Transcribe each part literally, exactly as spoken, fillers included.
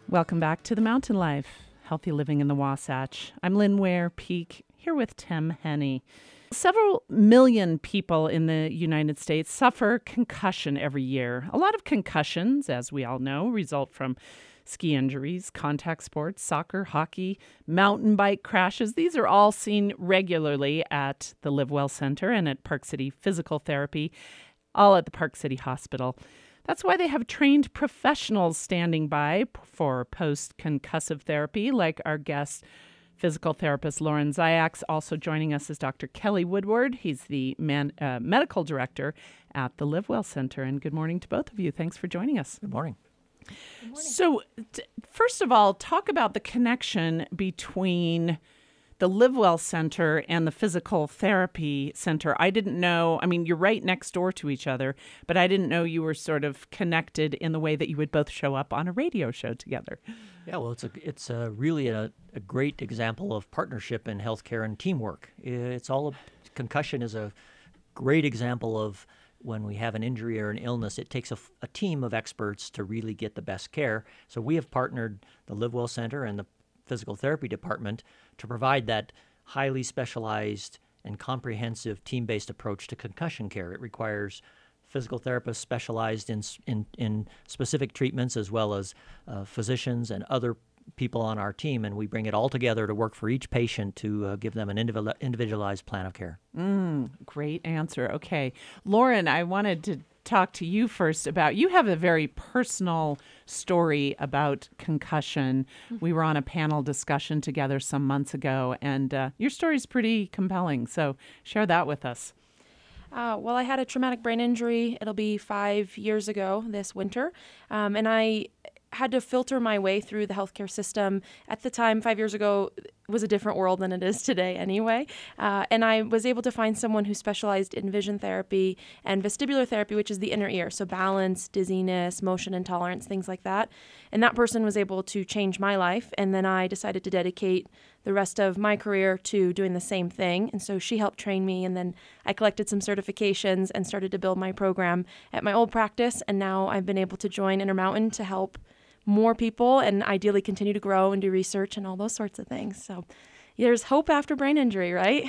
Welcome back to The Mountain Life, Healthy Living in the Wasatch. I'm Lynn Ware Peak, here with Tim Henney. Several million people in the United States suffer concussion every year. A lot of concussions, as we all know, result from ski injuries, contact sports, soccer, hockey, mountain bike crashes. These are all seen regularly at the Live Well Center and at Park City Physical Therapy, all at the Park City Hospital. That's why they have trained professionals standing by for post-concussive therapy, like our guest physical therapist Lauren Zayaks. Also joining us is Doctor Kelly Woodward. He's the man, uh, medical director at the Live Well Center. And good morning to both of you. Thanks for joining us. Good morning. Good morning. So, t- first of all, talk about the connection between the Live Well Center and the Physical Therapy Center. I didn't know, I mean, you're right next door to each other, but I didn't know you were sort of connected in the way that you would both show up on a radio show together. Yeah, well, it's a it's a really a, a great example of partnership in healthcare and teamwork. It's all concussion is a great example of when we have an injury or an illness. It takes a, a team of experts to really get the best care. So we have partnered the Live Well Center and the Physical Therapy Department to provide that highly specialized and comprehensive team-based approach to concussion care. It requires physical therapists specialized in in, in specific treatments, as well as uh, physicians and other people on our team, and we bring it all together to work for each patient to uh, give them an individual, individualized plan of care. Mm, great answer. Okay. Lauren, I wanted to talk to you first about, you have a very personal story about concussion. Mm-hmm. We were on a panel discussion together some months ago, and uh, your story is pretty compelling. So share that with us. Uh, well, I had a traumatic brain injury. It'll be five years ago this winter, um, and I had to filter my way through the healthcare system. At the time, five years ago, it was a different world than it is today anyway. Uh, and I was able to find someone who specialized in vision therapy and vestibular therapy, which is the inner ear. So balance, dizziness, motion intolerance, things like that. And that person was able to change my life. And then I decided to dedicate the rest of my career to doing the same thing. And so she helped train me. And then I collected some certifications and started to build my program at my old practice. And now I've been able to join Intermountain to help more people and ideally continue to grow and do research and all those sorts of things. So there's hope after brain injury, right?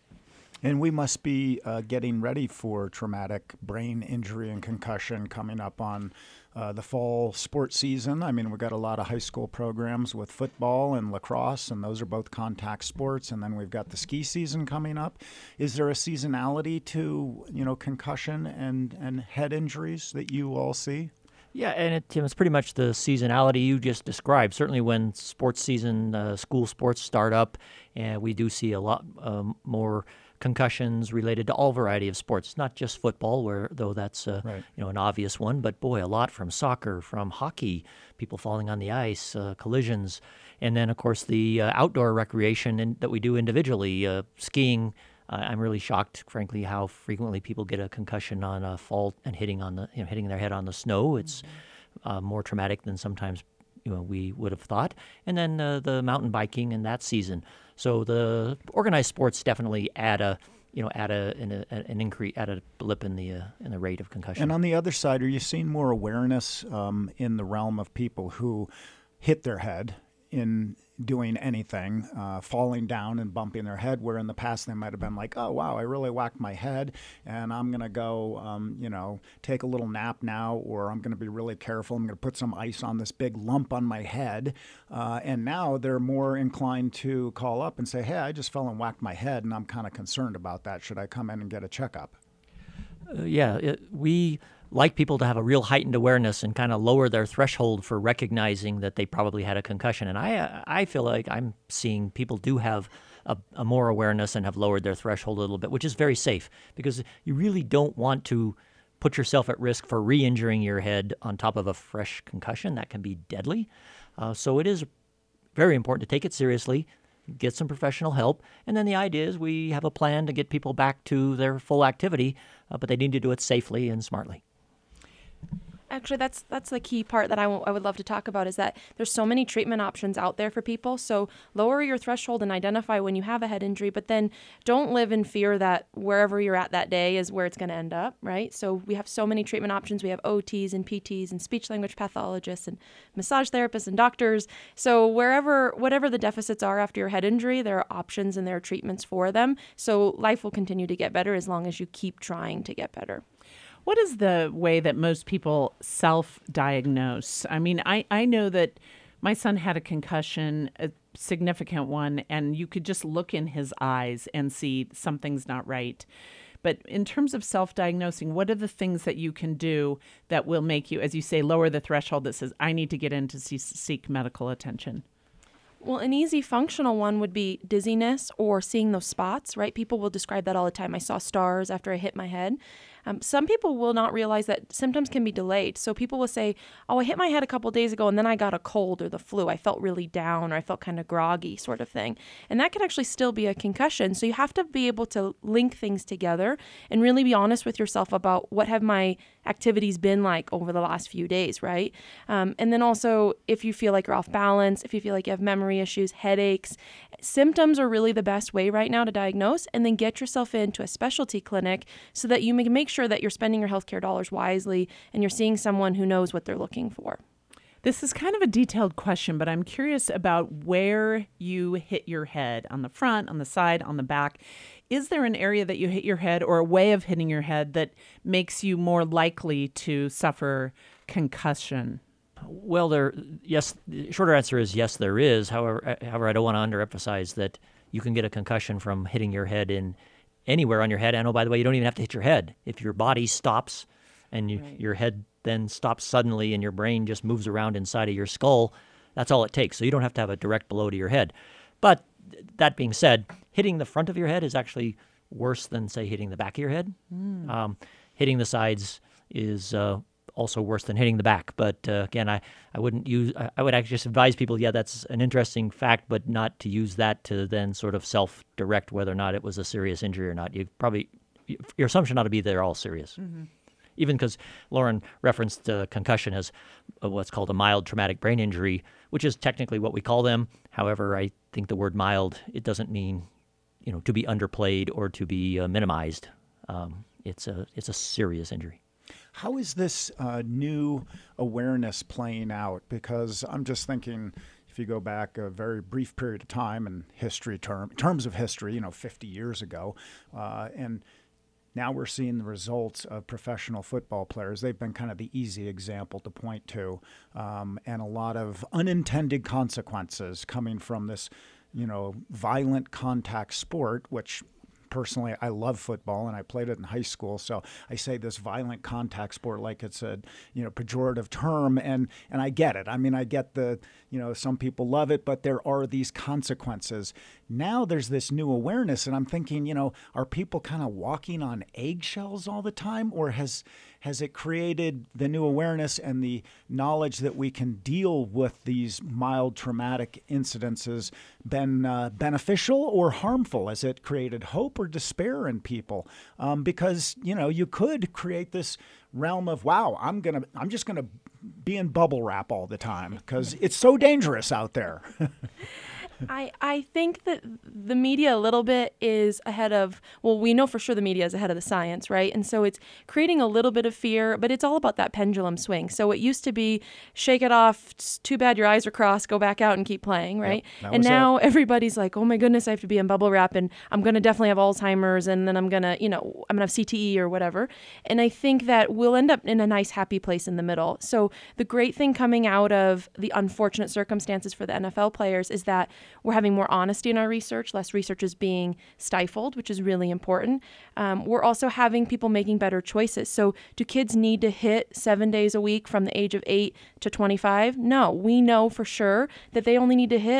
And we must be uh, getting ready for traumatic brain injury and concussion coming up on uh, the fall sports season. I mean, we've got a lot of high school programs with football and lacrosse, and those are both contact sports. And then we've got the ski season coming up. Is there a seasonality to, you know, concussion and, and head injuries that you all see? Yeah, and it, Tim, it's pretty much the seasonality you just described. Certainly when sports season, uh, school sports start up, and we do see a lot um, more concussions related to all variety of sports, not just football, where though that's uh, right. you know an obvious one, but boy, a lot from soccer, from hockey, people falling on the ice, uh, collisions, and then of course the uh, outdoor recreation in, that we do individually, uh, skiing. Uh, I'm really shocked, frankly, how frequently people get a concussion on a fall and hitting on the, you know, hitting their head on the snow. It's mm-hmm. uh, more traumatic than sometimes, you know, we would have thought. And then uh, the mountain biking in that season. So the organized sports definitely add a, you know, add a an, an increase, add a blip in the uh, in the rate of concussion. And on the other side, are you seeing more awareness um, in the realm of people who hit their head in doing anything, uh, falling down and bumping their head, where in the past they might have been like, oh, wow, I really whacked my head and I'm going to go, um, you know, take a little nap now, or I'm going to be really careful. I'm going to put some ice on this big lump on my head. Uh, and now they're more inclined to call up and say, hey, I just fell and whacked my head and I'm kind of concerned about that. Should I come in and get a checkup? Uh, yeah, it, we like people to have a real heightened awareness and kind of lower their threshold for recognizing that they probably had a concussion. And I I feel like I'm seeing people do have a, a more awareness and have lowered their threshold a little bit, which is very safe, because you really don't want to put yourself at risk for re-injuring your head on top of a fresh concussion. That can be deadly. Uh, so it is very important to take it seriously, get some professional help, and then the idea is we have a plan to get people back to their full activity, uh, but they need to do it safely and smartly. Actually, that's that's the key part that I, w- I would love to talk about is that there's so many treatment options out there for people. So lower your threshold and identify when you have a head injury, but then don't live in fear that wherever you're at that day is where it's going to end up, right? So we have so many treatment options. We have O Ts and P Ts and speech language pathologists and massage therapists and doctors. So wherever, whatever the deficits are after your head injury, there are options and there are treatments for them. So life will continue to get better as long as you keep trying to get better. What is the way that most people self-diagnose? I mean, I, I know that my son had a concussion, a significant one, and you could just look in his eyes and see something's not right. But in terms of self-diagnosing, what are the things that you can do that will make you, as you say, lower the threshold that says, I need to get in to see, seek medical attention? Well, an easy functional one would be dizziness or seeing those spots, right? People will describe that all the time. I saw stars after I hit my head. Um, some people will not realize that symptoms can be delayed. So people will say, oh, I hit my head a couple days ago and then I got a cold or the flu. I felt really down or I felt kind of groggy sort of thing. And that could actually still be a concussion. So you have to be able to link things together and really be honest with yourself about what have my activities been like over the last few days, right? Um, and then also if you feel like you're off balance, if you feel like you have memory issues, headaches, symptoms are really the best way right now to diagnose, and then get yourself into a specialty clinic so that you can make sure that you're spending your healthcare dollars wisely and you're seeing someone who knows what they're looking for. This is kind of a detailed question, but I'm curious about where you hit your head, on the front, on the side, on the back. Is there an area that you hit your head or a way of hitting your head that makes you more likely to suffer concussion? Well, there, yes, the shorter answer is yes, there is. However, however, I don't want to underemphasize that you can get a concussion from hitting your head in anywhere on your head. And oh, by the way, you don't even have to hit your head. If your body stops and you, right. your head then stops suddenly and your brain just moves around inside of your skull, that's all it takes. So you don't have to have a direct blow to your head. But that being said, hitting the front of your head is actually worse than, say, hitting the back of your head. Mm. Um, hitting the sides is uh, also worse than hitting the back. But uh, again, I, I wouldn't use, I, I would actually just advise people, yeah, that's an interesting fact, but not to use that to then sort of self-direct whether or not it was a serious injury or not. You probably, your assumption ought to be they're all serious. Mm-hmm. Even because Lauren referenced uh, concussion as uh, what's called a mild traumatic brain injury, which is technically what we call them. However, I think the word mild, it doesn't mean, you know, to be underplayed or to be uh, minimized. Um, it's a it's a serious injury. How is this uh, new awareness playing out? Because I'm just thinking, if you go back a very brief period of time in history term, terms of history, you know, fifty years ago, uh, and now we're seeing the results of professional football players. They've been kind of the easy example to point to, um, and a lot of unintended consequences coming from this, you know, violent contact sport, which personally, I love football and I played it in high school. So I say this violent contact sport like it's a, you know, pejorative term, and and I get it. I mean, I get the, you know, some people love it, but there are these consequences. Now there's this new awareness, and I'm thinking, you know, are people kind of walking on eggshells all the time, or has has it created the new awareness and the knowledge that we can deal with these mild traumatic incidences been uh, beneficial or harmful? Has it created hope or despair in people? Um, because, you know, you could create this realm of, wow, I'm gonna, I'm just gonna be in bubble wrap all the time because it's so dangerous out there. I, I think that the media a little bit is ahead of, well, we know for sure the media is ahead of the science, right? And so it's creating a little bit of fear, but it's all about that pendulum swing. So it used to be, shake it off, it's too bad your eyes are crossed, go back out and keep playing, right? Yep, and now it. Everybody's like, oh my goodness, I have to be in bubble wrap and I'm going to definitely have Alzheimer's and then I'm going to, you know, I'm going to have C T E or whatever. And I think that we'll end up in a nice, happy place in the middle. So the great thing coming out of the unfortunate circumstances for the N F L players is that we're having more honesty in our research. Less research is being stifled, which is really important. Um, we're also having people making better choices. So do kids need to hit seven days a week from the age of eight to twenty-five? No, we know for sure that they only need to hit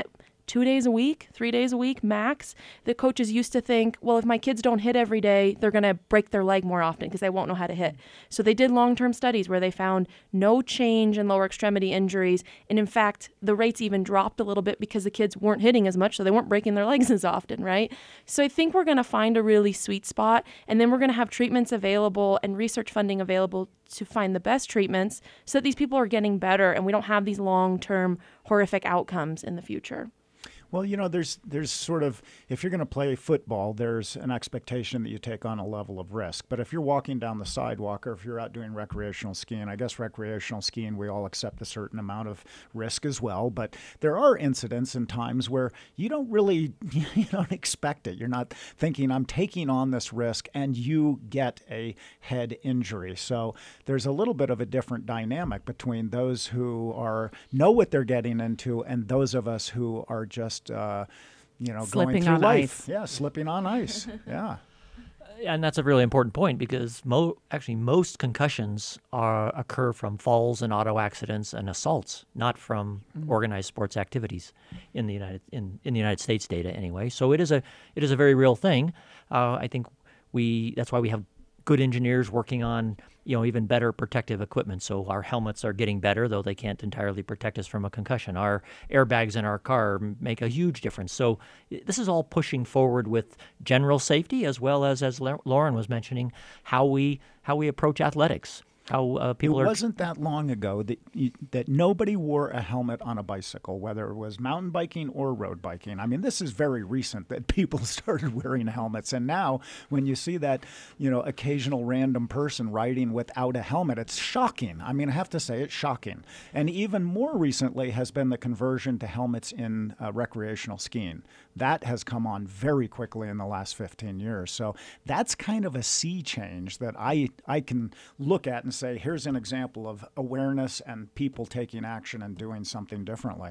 two days a week, three days a week max. The coaches used to think, well, if my kids don't hit every day, they're going to break their leg more often because they won't know how to hit. So they did long-term studies where they found no change in lower extremity injuries. And in fact, the rates even dropped a little bit because the kids weren't hitting as much, so they weren't breaking their legs as often, right? So I think we're going to find a really sweet spot, and then we're going to have treatments available and research funding available to find the best treatments so that these people are getting better and we don't have these long-term horrific outcomes in the future. Well, you know, there's there's sort of, if you're going to play football, there's an expectation that you take on a level of risk. But if you're walking down the sidewalk or if you're out doing recreational skiing, I guess recreational skiing, we all accept a certain amount of risk as well. But there are incidents and times where you don't really, you don't expect it. You're not thinking, I'm taking on this risk, and you get a head injury. So there's a little bit of a different dynamic between those who are know what they're getting into and those of us who are just Uh, you know, Slipping going through on life. ice. Yeah, slipping on ice. Yeah. And that's a really important point because mo- actually most concussions are, occur from falls and auto accidents and assaults, not from mm-hmm. organized sports activities in the United in, in the United States data anyway. So it is a it is a very real thing. Uh, I think we that's why we have good engineers working on, you know, even better protective equipment. So our helmets are getting better, though they can't entirely protect us from a concussion. Our airbags in our car make a huge difference. So this is all pushing forward with general safety, as well as, as Lauren was mentioning, how we how we approach athletics. How uh, people it are. wasn't that long ago that you, that nobody wore a helmet on a bicycle, whether it was mountain biking or road biking. I mean, this is very recent that people started wearing helmets, and now when you see that, you know, occasional random person riding without a helmet, it's shocking. I mean, I have to say it's shocking. And even more recently has been the conversion to helmets in uh, recreational skiing. That has come on very quickly in the last fifteen years. So that's kind of a sea change that I I can look at and say, here's an example of awareness and people taking action and doing something differently.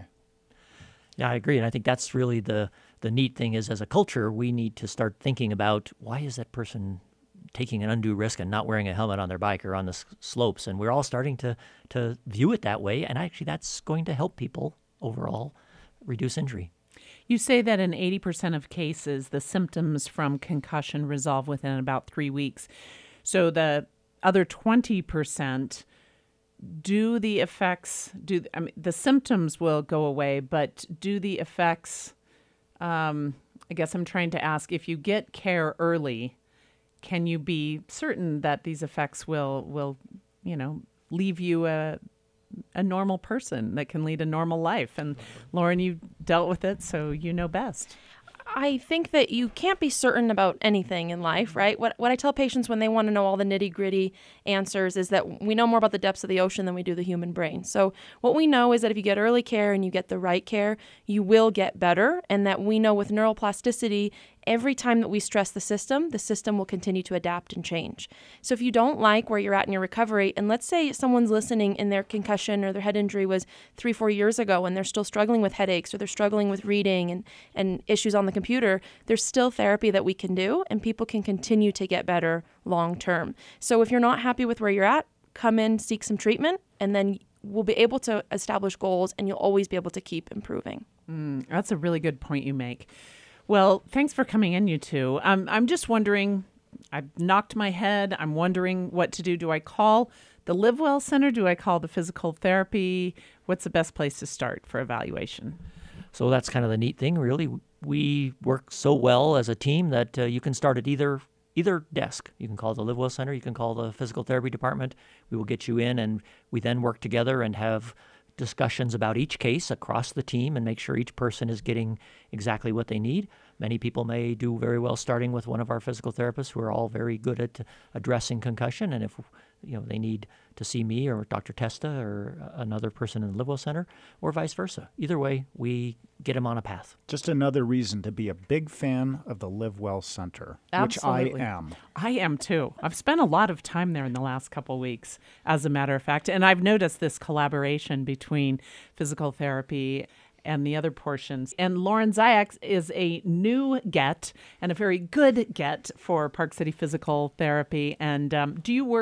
Yeah, I agree. And I think that's really the, the neat thing is, as a culture, we need to start thinking about, why is that person taking an undue risk and not wearing a helmet on their bike or on the s- slopes? And we're all starting to, to view it that way. And actually, that's going to help people overall reduce injury. You say that in eighty percent of cases, the symptoms from concussion resolve within about three weeks. So the other twenty percent, do the effects, do I mean, the symptoms will go away, but do the effects, um, I guess I'm trying to ask, if you get care early, can you be certain that these effects will, will you know, leave you a a normal person that can lead a normal life? And Lauren, you dealt with it, so you know best. I think that you can't be certain about anything in life, right? What what I tell patients when they want to know all the nitty-gritty answers is that we know more about the depths of the ocean than we do the human brain. So what we know is that if you get early care and you get the right care, you will get better, and that we know with neuroplasticity, every time that we stress the system, the system will continue to adapt and change. So if you don't like where you're at in your recovery, and let's say someone's listening and their concussion or their head injury was three, four years ago, and they're still struggling with headaches or they're struggling with reading and, and issues on the computer, there's still therapy that we can do, and people can continue to get better long term. So if you're not happy with where you're at, come in, seek some treatment, and then we'll be able to establish goals, and you'll always be able to keep improving. Mm, that's a really good point you make. Well, thanks for coming in, you two. Um, I'm just wondering, I've knocked my head. I'm wondering what to do. Do I call the Live Well Center? Do I call the physical therapy? What's the best place to start for evaluation? So that's kind of the neat thing, really. We work so well as a team that uh, you can start at either either desk. You can call the Live Well Center. You can call the physical therapy department. We will get you in, and we then work together and have discussions about each case across the team and make sure each person is getting exactly what they need. Many people may do very well starting with one of our physical therapists who are all very good at addressing concussion. And if you know they need to see me or Doctor Testa or another person in the Live Well Center, or vice versa. Either way, we get them on a path. Just another reason to be a big fan of the Live Well Center, Absolutely. which I am. I am too. I've spent a lot of time there in the last couple of weeks, as a matter of fact. And I've noticed this collaboration between physical therapy and the other portions. And Lauren Ziak is a new get and a very good get for Park City Physical Therapy. And um, do you work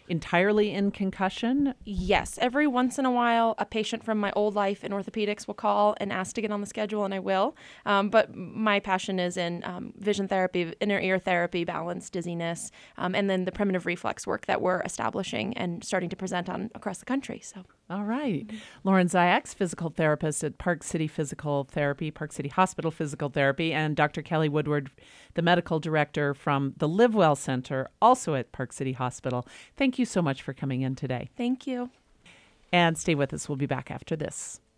entirely in concussion? Yes. Every once in a while, a patient from my old life in orthopedics will call and ask to get on the schedule, and I will. Um, but my passion is in um, vision therapy, inner ear therapy, balance, dizziness, um, and then the primitive reflex work that we're establishing and starting to present on across the country. So. All right. Lauren Ziax, physical therapist at Park City Physical Therapy, Park City Hospital Physical Therapy, and Doctor Kelly Woodward, the medical director from the Live Well Center, also at Park City Hospital. Thank you so much for coming in today. Thank you. And stay with us. We'll be back after this.